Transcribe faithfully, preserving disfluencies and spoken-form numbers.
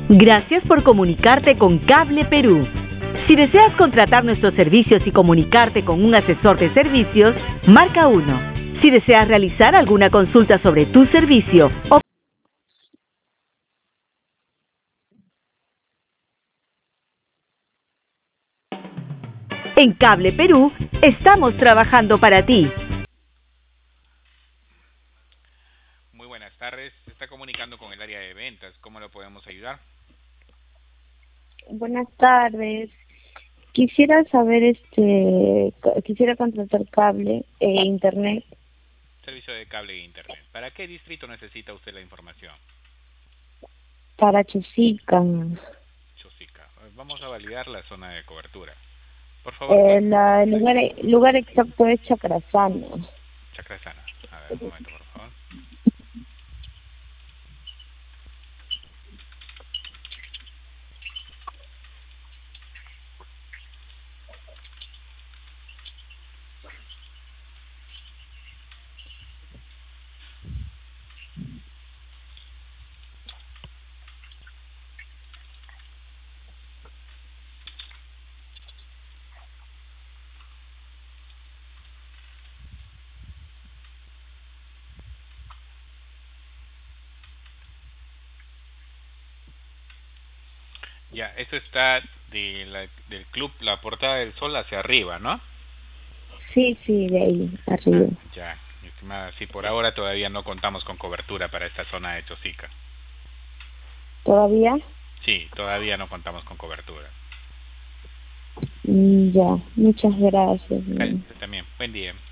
Gracias por comunicarte con Cable Perú. Si deseas contratar nuestros servicios y comunicarte con un asesor de servicios, marca uno. Si deseas realizar alguna consulta sobre tu servicio o en Cable Perú, estamos trabajando para ti. Muy buenas tardes. Se está comunicando con el área de ventas. ¿Cómo lo podemos ayudar? Buenas tardes. Quisiera saber, este, c- quisiera contratar cable e internet Servicio de cable e internet. ¿Para qué distrito necesita usted la información? para Chosica. Chosica. Vamos a validar la zona de cobertura. Por favor, Eh, ¿cuál? la, el lugar, el lugar exacto es Chacrazana. Chacrasana. A ver, un momento, por favor. Ya, esto está de la, del club La Portada del Sol hacia arriba, ¿no? Sí, sí, de ahí, Ah, arriba. ya, mi estimada. Sí, por ahora todavía no contamos con cobertura para esta zona de Chosica. ¿Todavía? Sí, todavía no contamos con cobertura. Mm, ya, muchas gracias. Ay, Mm. también. Buen día.